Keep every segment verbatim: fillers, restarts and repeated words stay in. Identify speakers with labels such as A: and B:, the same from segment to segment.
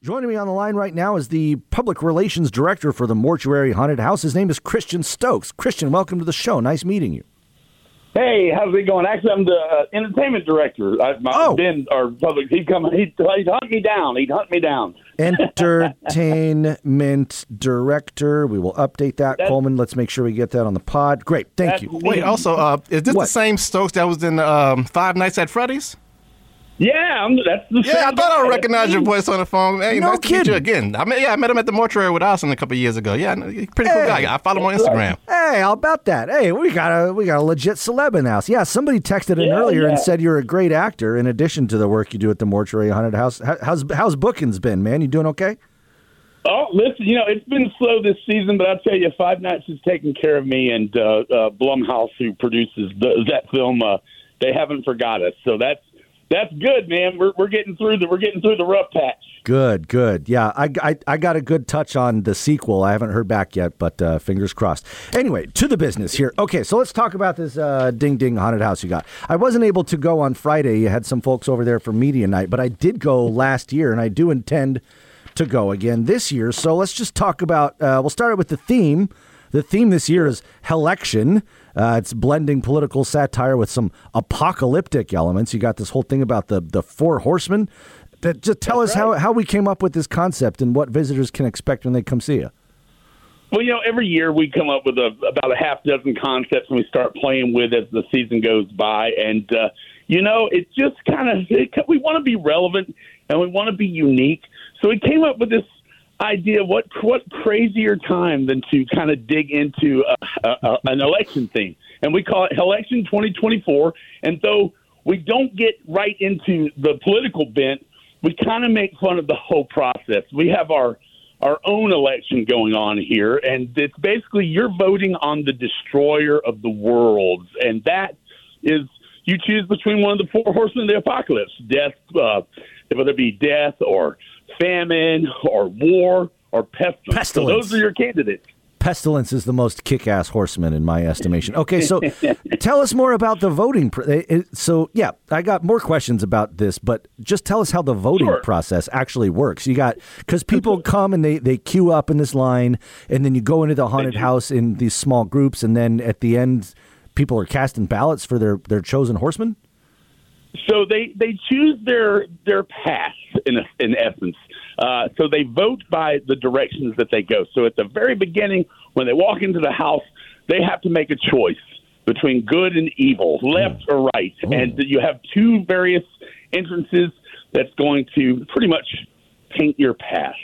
A: Joining me on the line right now is the Public Relations Director for the Mortuary Haunted House. His name is Christian Stokes. Christian, welcome to the show. Nice meeting you.
B: Hey, how's it going? Actually, I'm the uh, entertainment director. I, my,
A: oh.
B: Ben, our public, he'd come, he'd, he'd hunt me down. He'd hunt me down.
A: Entertainment director. We will update that, that's, Coleman. Let's make sure we get that on the pod. Great. Thank you.
C: Wait, also, uh, is this
A: what?
C: the same Stokes that was in um, Five Nights at Freddy's?
B: Yeah, I'm, that's the
C: Yeah, I thought I recognized your voice on the phone. Hey,
A: no
C: nice
A: kidding.
C: to meet you again. I mean, yeah, I met him at the mortuary with Austin a couple of years ago. Yeah, pretty cool
A: hey.
C: guy. I follow him on Instagram.
A: Hey, how about that? Hey, we got a we got a legit celeb in the house. Yeah, somebody texted in
B: yeah,
A: earlier
B: yeah.
A: and said you're a great actor in addition to the work you do at the Mortuary Haunted House. How, how's how's bookings been, man? You doing okay?
B: Oh, listen, you know, it's been slow this season, but I'll tell you, Five Nights has taken care of me, and uh, uh, Blumhouse, who produces the, that film, uh, they haven't forgot us. So that's That's good, man. We're we're getting through the we're getting through the rough patch.
A: Good, good. Yeah, I, I, I got a good touch on the sequel. I haven't heard back yet, but uh, fingers crossed. Anyway, to the business here. Okay, so let's talk about this uh, Ding Ding Haunted House you got. I wasn't able to go on Friday. You had some folks over there for media night, but I did go last year, and I do intend to go again this year. So let's just talk about. Uh, we'll start with the theme. The theme this year is Hellection. Uh, it's blending political satire with some apocalyptic elements. You got this whole thing about the, the four horsemen. That, just tell
B: That's
A: us
B: right.
A: how, how we came up with this concept and what visitors can expect when they come see you.
B: Well, you know, every year we come up with a, about a half dozen concepts and we start playing with as the season goes by. And, uh, you know, it just kind of, we want to be relevant and we want to be unique. So we came up with this idea. What what crazier time than to kind of dig into a, a, an election theme, and we call it Election twenty twenty-four. And though we don't get right into the political bent, we kind of make fun of the whole process. We have our our own election going on here, and it's basically you're voting on the destroyer of the worlds, and that is you choose between one of the four horsemen of the apocalypse: death, uh, whether it be death or famine or war or pestilence.
A: Pestilence.
B: So those are your candidates.
A: Pestilence is the most kick-ass horseman in my estimation. Okay, so tell us more about the voting. Pr- it, so, yeah, I got more questions about this, but just tell us how the voting
B: Sure.
A: process actually works. You got, because people come and they, they queue up in this line, and then you go into the haunted house in these small groups, and then at the end, people are casting ballots for their, their chosen horseman?
B: So they, they choose their their path in a, in essence. Uh, so they vote by the directions that they go. So at the very beginning, when they walk into the house, they have to make a choice between good and evil, left or right.
A: Ooh.
B: And you have two various entrances that's going to pretty much paint your path.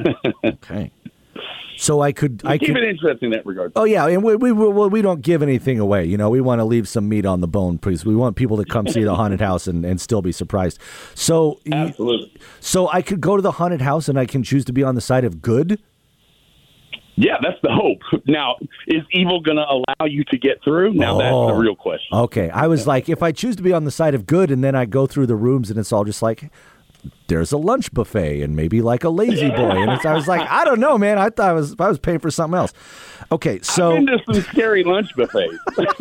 A: Okay. So I could, I
B: Keep
A: could.
B: it interesting in that regard.
A: Oh yeah, and we we we, we don't give anything away. You know, we want to leave some meat on the bone, please. We want people to come see the haunted house and, and still be surprised. So,
B: Absolutely.
A: So I could go to the haunted house and I can choose to be on the side of good.
B: Yeah, that's the hope. Now, is evil going to allow you to get through? Now,
A: Oh.
B: that's the real question.
A: Okay, I was like, if I choose to be on the side of good, and then I go through the rooms and it's all just like, there's a lunch buffet and maybe like a lazy boy, and it's, I was like, I don't know, man. I thought I was I was paying for something else. Okay, so
B: I've been to some scary lunch buffets.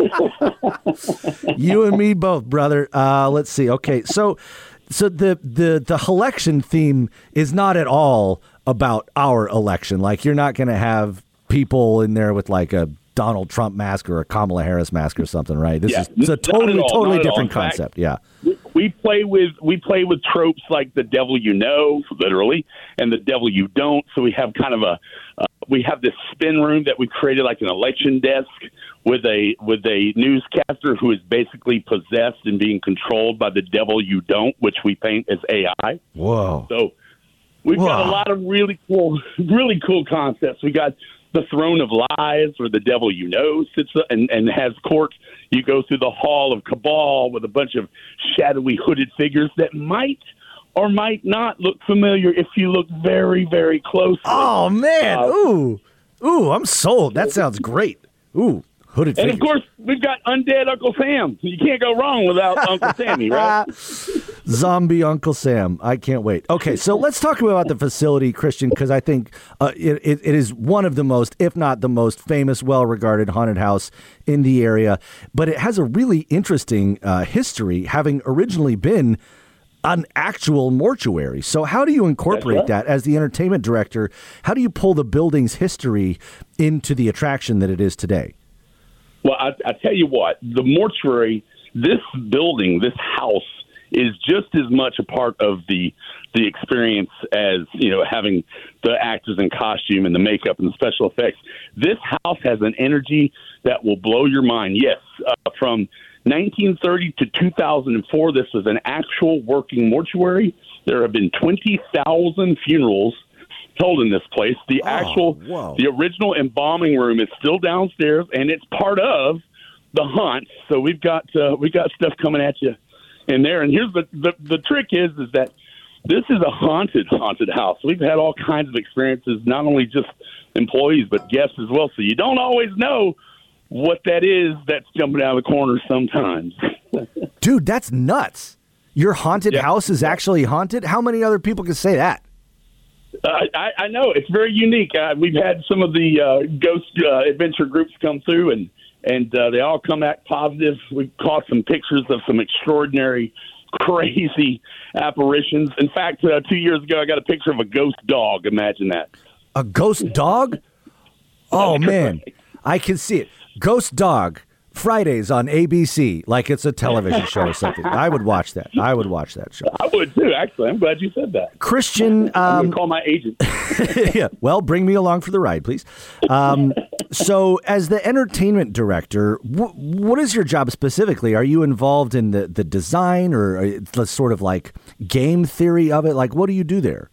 A: you and me both, brother. Uh, let's see. Okay, so so the the the election theme is not at all about our election. Like, you're not going to have people in there with like a Donald Trump mask or a Kamala Harris mask or something, right? This
B: Yeah,
A: is it's a
B: not at
A: totally
B: all,
A: totally
B: not at all.
A: different
B: In fact,
A: concept. Yeah.
B: We play with we play with tropes like the devil you know, literally, and the devil you don't. So we have kind of a uh, we have this spin room that we created like an election desk with a with a newscaster who is basically possessed and being controlled by the devil you don't, which we paint as A I.
A: Whoa.
B: So we've
A: Whoa.
B: got a lot of really cool, really cool concepts. We got the throne of lies, where the devil you know sits and, and has court. You go through the hall of cabal with a bunch of shadowy hooded figures that might or might not look familiar if you look very, very closely.
A: Oh man.
B: Uh,
A: Ooh. Ooh, I'm sold. That sounds great. Ooh, hooded
B: And
A: figures.
B: of course, we've got undead Uncle Sam. You can't go wrong without Uncle Sammy, right?
A: Zombie Uncle Sam. I can't wait. Okay, so let's talk about the facility, Christian, because I think uh, it, it, it is one of the most, if not the most famous, well-regarded haunted house in the area. But it has a really interesting uh, history, having originally been an actual mortuary. So how do you incorporate
B: right.
A: that as the entertainment director? How do you pull the building's history into the attraction that it is today?
B: Well, I, I tell you what, the mortuary, this building, this house, is just as much a part of the the experience as, you know, having the actors in costume and the makeup and the special effects. This house has an energy that will blow your mind. Yes, uh, from nineteen thirty to two thousand four, this was an actual working mortuary. There have been twenty thousand funerals held in this place. The
A: oh,
B: actual,
A: whoa.
B: the original embalming room is still downstairs, and it's part of the haunt. So we've got uh, we got stuff coming at you in there. And here's the, the the trick is is that this is a haunted haunted house. We've had all kinds of experiences, not only just employees but guests as well. So you don't always know what that is that's jumping out of the corner sometimes.
A: Dude, that's nuts. Your haunted
B: yeah.
A: house is actually haunted? How many other people can say that?
B: Uh, I, I know. It's very unique. Uh, we've had some of the uh, ghost uh, adventure groups come through, and, and uh, they all come back positive. We've caught some pictures of some extraordinary, crazy apparitions. In fact, uh, two years ago, I got a picture of a ghost dog. Imagine that.
A: A ghost dog? Oh, man. I can see it. Ghost dog. Fridays on A B C, like it's a television show or something. I would watch that. I would watch that show.
B: I would too, actually. I'm glad you said that.
A: Christian. Um,
B: I'm going to call my agent.
A: yeah. Well, bring me along for the ride, please. Um, so, as the entertainment director, wh- what is your job specifically? Are you involved in the, the design or the sort of like game theory of it? Like, what do you do there?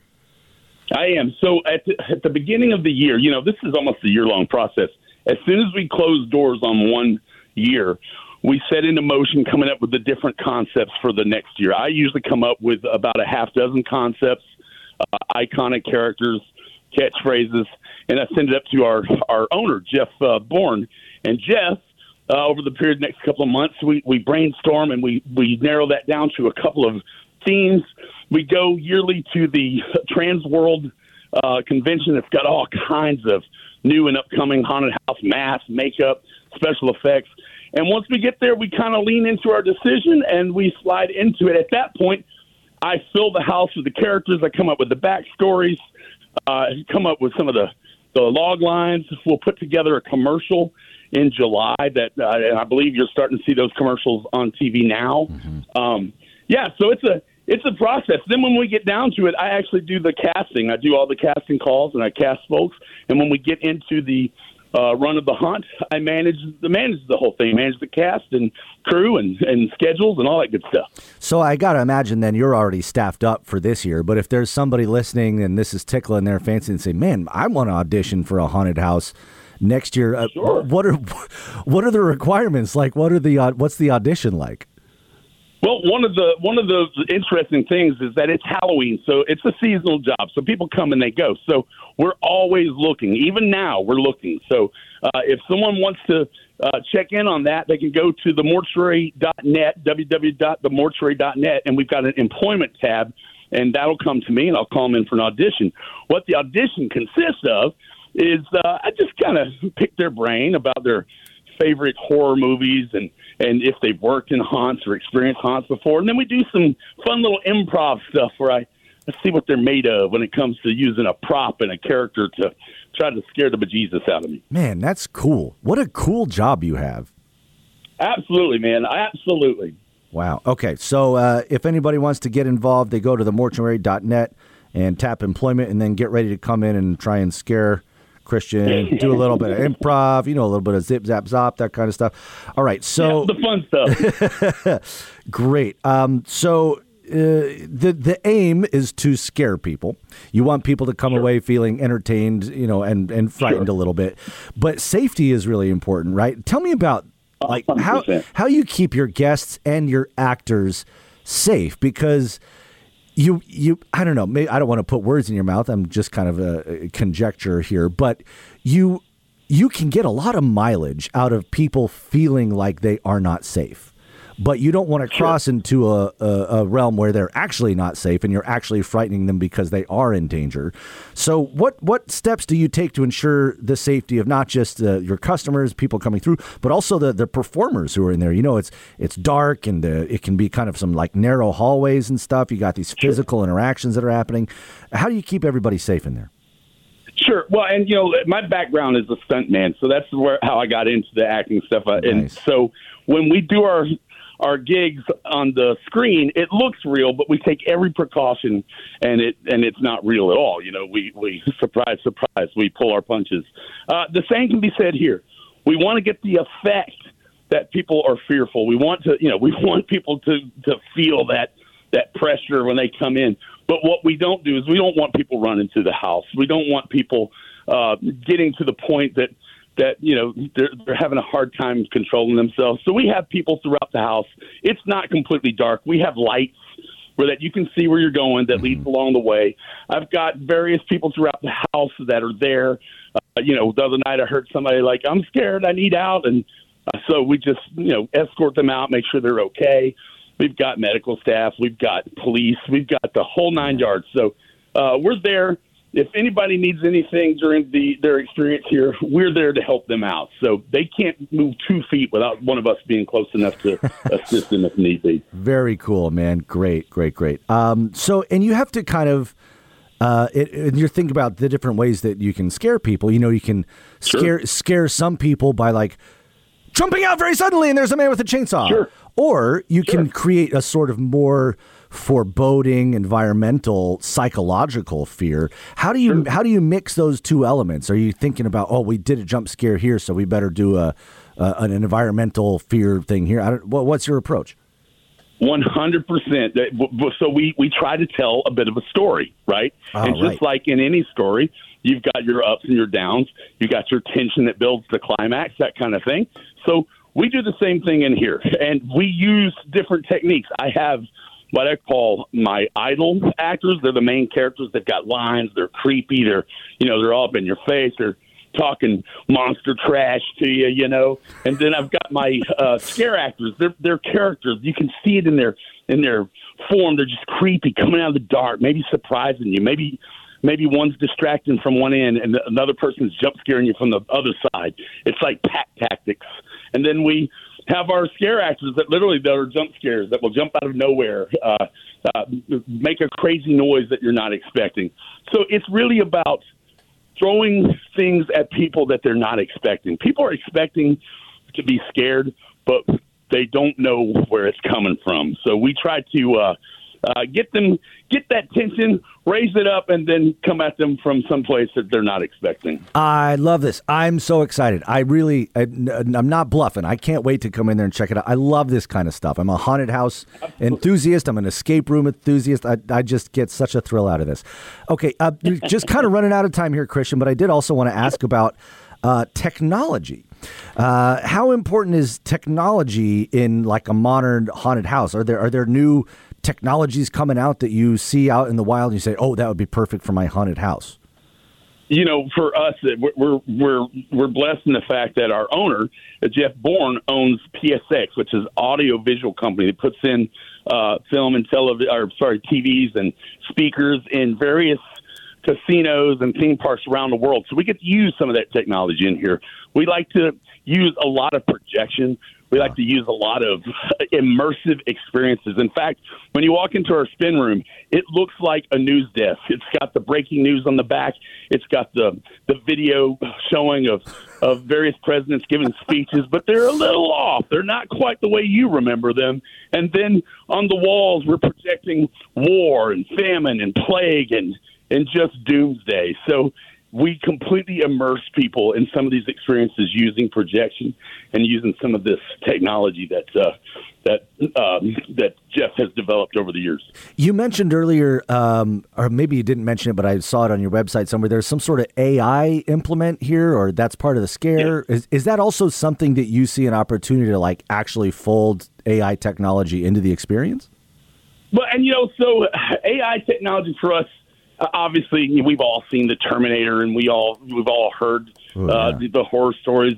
B: I am. So, at the, at the beginning of the year, you know, this is almost a year-long process. As soon as we close doors on one year, we set into motion coming up with the different concepts for the next year. I usually come up with about a half dozen concepts, uh, iconic characters, catchphrases, and I send it up to our, our owner, Jeff uh, Bourne. And Jeff, uh, over the period of the next couple of months, we, we brainstorm and we, we narrow that down to a couple of themes. We go yearly to the Trans World uh, Convention. It's got all kinds of new and upcoming haunted house masks, makeup, special effects. And once we get there, we kind of lean into our decision and we slide into it. At that point, I fill the house with the characters. I come up with the backstories, uh, come up with some of the, the log lines. We'll put together a commercial in July that uh, and I believe you're starting to see those commercials on T V now. Mm-hmm. Um, yeah, so it's a it's a process. Then when we get down to it, I actually do the casting. I do all the casting calls and I cast folks. And when we get into the Uh, run of the hunt, I manage the manage the whole thing, manage the cast and crew and, and schedules and all that good stuff.
A: So I got to imagine then you're already staffed up for this year. But if there's somebody listening and this is tickling their fancy and say, "Man, I want to audition for a haunted house next year," uh,
B: sure.
A: what are what are the requirements? Like, what are the uh, what's the audition like?
B: Well, one of the one of the interesting things is that it's Halloween, so it's a seasonal job. So people come and they go. So we're always looking. Even now, we're looking. So uh, if someone wants to uh, check in on that, they can go to the mortuary dot net, w w w dot the mortuary dot net, and we've got an employment tab, and that'll come to me, and I'll call them in for an audition. What the audition consists of is uh, I just kind of pick their brain about their favorite horror movies and, and if they've worked in haunts or experienced haunts before. And then we do some fun little improv stuff where I, I see what they're made of when it comes to using a prop and a character to try to scare the bejesus out of me.
A: Man, that's cool. What a cool job you have.
B: Absolutely, man. Absolutely.
A: Wow. Okay. So uh, if anybody wants to get involved, they go to the mortuary dot net and tap employment and then get ready to come in and try and scare Christian, do a little bit of improv, you know, a little bit of zip, zap, zop, that kind of stuff. All right. So
B: yeah, the fun stuff.
A: Great. Um, so uh, the the aim is to scare people. You want people to come sure. away feeling entertained, you know, and, and frightened sure. a little bit. But safety is really important, right? Tell me about like one hundred percent. how how you keep your guests and your actors safe, because You, you, I don't know, maybe, I don't want to put words in your mouth. I'm just kind of a, a conjecture here, but you, you can get a lot of mileage out of people feeling like they are not safe but you don't want to cross sure. into a, a, a realm where they're actually not safe and you're actually frightening them because they are in danger. So what, what steps do you take to ensure the safety of not just uh, your customers, people coming through, but also the, the performers who are in there? You know, it's it's dark and uh, it can be kind of some like narrow hallways and stuff. You got these physical sure. interactions that are happening. How do you keep everybody safe in there?
B: Sure. Well, and, you know, my background is a stuntman, so that's where how I got into the acting stuff. Nice. And so when we do our our gigs on the screen, it looks real, but we take every precaution, and it and it's not real at all. You know, we, we surprise, surprise, we pull our punches. Uh, the same can be said here. We want to get the effect that people are fearful. We want to, you know, we want people to, to feel that that pressure when they come in. But what we don't do is we don't want people running through the house. We don't want people uh, getting to the point that, that you know, they're, they're having a hard time controlling themselves. So we have people throughout the house. It's not completely dark. We have lights where that you can see where you're going that leads along the way. I've got various people throughout the house that are there. Uh, you know, the other night I heard somebody like, I'm scared, I need out. And uh, so we just, you know, escort them out, make sure they're okay. We've got medical staff. We've got police. We've got the whole nine yards. So uh, we're there. If anybody needs anything during the their experience here, we're there to help them out. So they can't move two feet without one of us being close enough to assist them if need be.
A: Very cool, man. Great, great, great. Um, so, and you have to kind of, uh, it, and you're thinking about the different ways that you can scare people. You know, you can scare sure. scare some people by like jumping out very suddenly and there's a man with a chainsaw.
B: Sure.
A: Or you
B: sure.
A: can create a sort of more foreboding, environmental, psychological fear. How do you sure. how do you mix those two elements? Are you thinking about, oh, we did a jump scare here, so we better do a, a an environmental fear thing here? I don't, what, what's your approach?
B: one hundred percent. So we, we try to tell a bit of a story, right?
A: Oh,
B: and just
A: right.
B: like in any story, you've got your ups and your downs. You got your tension that builds the climax, that kind of thing. So we do the same thing in here, and we use different techniques. I have what I call my idol actors. They're the main characters. They've got lines. They're creepy. They're, you know, they're all up in your face. They're talking monster trash to you, you know. And then I've got my uh, scare actors. They're they're characters. You can see it in their in their form. They're just creepy, coming out of the dark, maybe surprising you. Maybe maybe one's distracting from one end and another person's jump scaring you from the other side. It's like pack tactics. And then we have our scare actors that literally that are jump scares that will jump out of nowhere, uh, uh, make a crazy noise that you're not expecting. So it's really about throwing things at people that they're not expecting. People are expecting to be scared, but they don't know where it's coming from. So we try to uh, uh, get them, get that tension, raise it up, and then come at them from someplace that they're not expecting.
A: I love this. I'm so excited. I really, I, I'm not bluffing. I can't wait to come in there and check it out. I love this kind of stuff. I'm a haunted house Absolutely. enthusiast. I'm an escape room enthusiast. I, I just get such a thrill out of this. Okay, uh, just kind of running out of time here, Christian, but I did also want to ask about uh, technology. Uh, how important is technology in like a modern haunted house? Are there are there new technologies coming out that you see out in the wild and you say, oh, that would be perfect for my haunted house?
B: You know, for us, we're we're we're blessed in the fact that our owner, Jeff Bourne, owns P S X, which is an audio-visual company that puts in uh, film and television, or sorry, T Vs and speakers in various casinos and theme parks around the world. So we get to use some of that technology in here. We like to use a lot of projection. We like to use a lot of immersive experiences. In fact, when you walk into our spin room, it looks like a news desk. It's got the breaking news on the back. It's got the, the video showing of, of various presidents giving speeches, but they're a little off. They're not quite the way you remember them. And then on the walls, we're projecting war and famine and plague and, and just doomsday. So we completely immerse people in some of these experiences using projection and using some of this technology that uh, that um, that Jeff has developed over the years.
A: You mentioned earlier, um, or maybe you didn't mention it, but I saw it on your website somewhere. There's some sort of A I implement here, or that's part of the scare. Yeah. Is is that also something that you see an opportunity to like actually fold A I technology into the experience?
B: Well, and you know, so A I technology for us. Uh, obviously, we've all seen the Terminator, and we all we've all heard uh, oh, yeah. the, the horror stories of,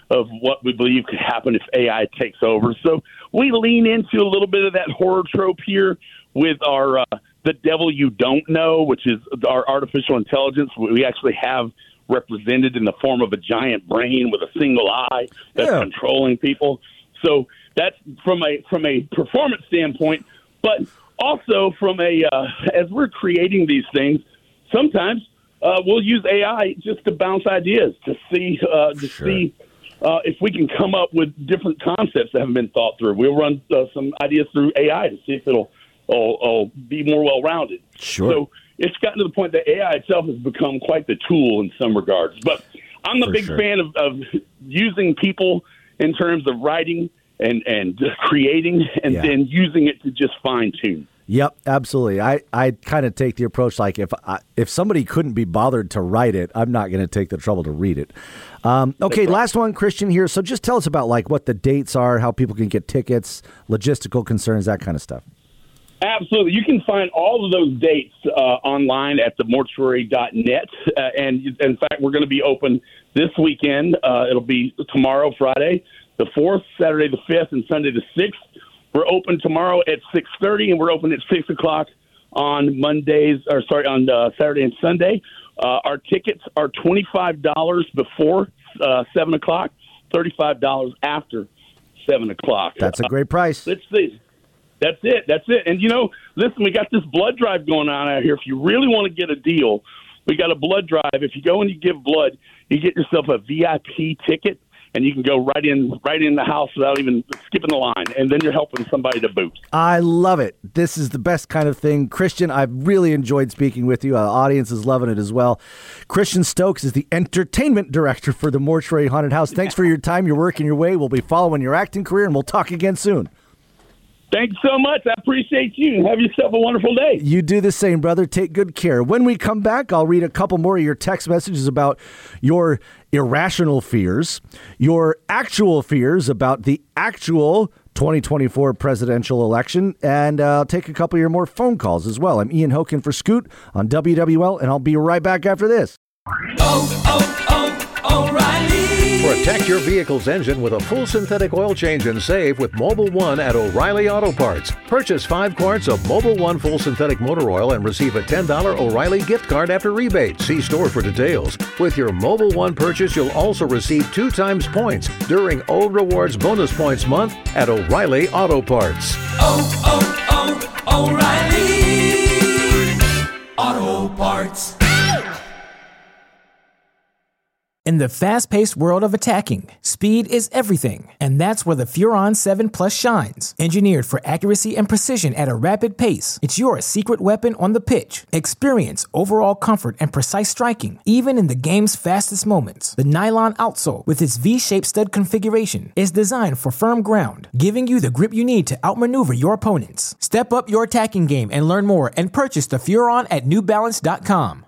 B: of what we believe could happen if A I takes over. So we lean into a little bit of that horror trope here with our uh, the devil you don't know, which is our artificial intelligence. We actually have represented in the form of a giant brain with a single eye that's yeah. controlling people. So that's from a from a performance standpoint, but also from a uh, as we're creating these things, sometimes uh, we'll use A I just to bounce ideas to see uh, to sure. see uh, if we can come up with different concepts that haven't been thought through. We'll run uh, some ideas through A I to see if it'll, it'll, it'll be more well rounded.
A: Sure.
B: So it's gotten to the point that A I itself has become quite the tool in some regards. But I'm a
A: For
B: big
A: sure.
B: fan of, of using people in terms of writing and, and creating and
A: yeah.
B: then using it to just fine tune.
A: Yep, absolutely. I, I kind of take the approach like if I, if somebody couldn't be bothered to write it, I'm not going to take the trouble to read it. Um, okay, right. Last one, Christian, here. So just tell us about like what the dates are, how people can get tickets, logistical concerns, that kind of stuff.
B: Absolutely. You can find all of those dates uh, online at the mortuary dot net. Uh, and in fact, we're going to be open this weekend. Uh, it'll be tomorrow, Friday, the fourth, Saturday the fifth, and Sunday the sixth. We're open tomorrow at six thirty, and we're open at six o'clock on Mondays, or sorry, on uh, Saturday and Sunday. Uh, our tickets are twenty-five dollars before uh, seven o'clock, thirty-five dollars after seven o'clock.
A: That's a great price.
B: Uh, let's see. That's it. That's it. And, you know, listen, we got this blood drive going on out here. If you really want to get a deal, we got a blood drive. If you go and you give blood, you get yourself a V I P ticket, and you can go right in right in the house without even skipping the line, and then you're helping somebody to boot.
A: I love it. This is the best kind of thing. Christian, I've really enjoyed speaking with you. Our audience is loving it as well. Christian Stokes is the entertainment director for the Mortuary Haunted House. Thanks for your time, your work, and your way. We'll be following your acting career, and we'll talk again soon.
B: Thanks so much. I appreciate you. Have yourself a wonderful day.
A: You do the same, brother. Take good care. When we come back, I'll read a couple more of your text messages about your irrational fears, your actual fears about the actual twenty twenty-four presidential election, and uh, I'll take a couple of your more phone calls as well. I'm Ian Hoken for Scoot on W W L, and I'll be right back after this.
D: Oh, oh, oh, O'Reilly.
E: Protect your vehicle's engine with a full synthetic oil change and save with Mobil one at O'Reilly Auto Parts. Purchase five quarts of Mobil one full synthetic motor oil and receive a ten dollars O'Reilly gift card after rebate. See store for details. With your Mobil one purchase, you'll also receive two times points during O Rewards Bonus Points Month at O'Reilly Auto Parts.
D: Oh, oh, oh, O'Reilly Auto Parts.
F: In the fast-paced world of attacking, speed is everything, and that's where the Furon seven Plus shines. Engineered for accuracy and precision at a rapid pace, it's your secret weapon on the pitch. Experience overall comfort and precise striking, even in the game's fastest moments. The nylon outsole, with its V-shaped stud configuration, is designed for firm ground, giving you the grip you need to outmaneuver your opponents. Step up your attacking game and learn more and purchase the Furon at New Balance dot com.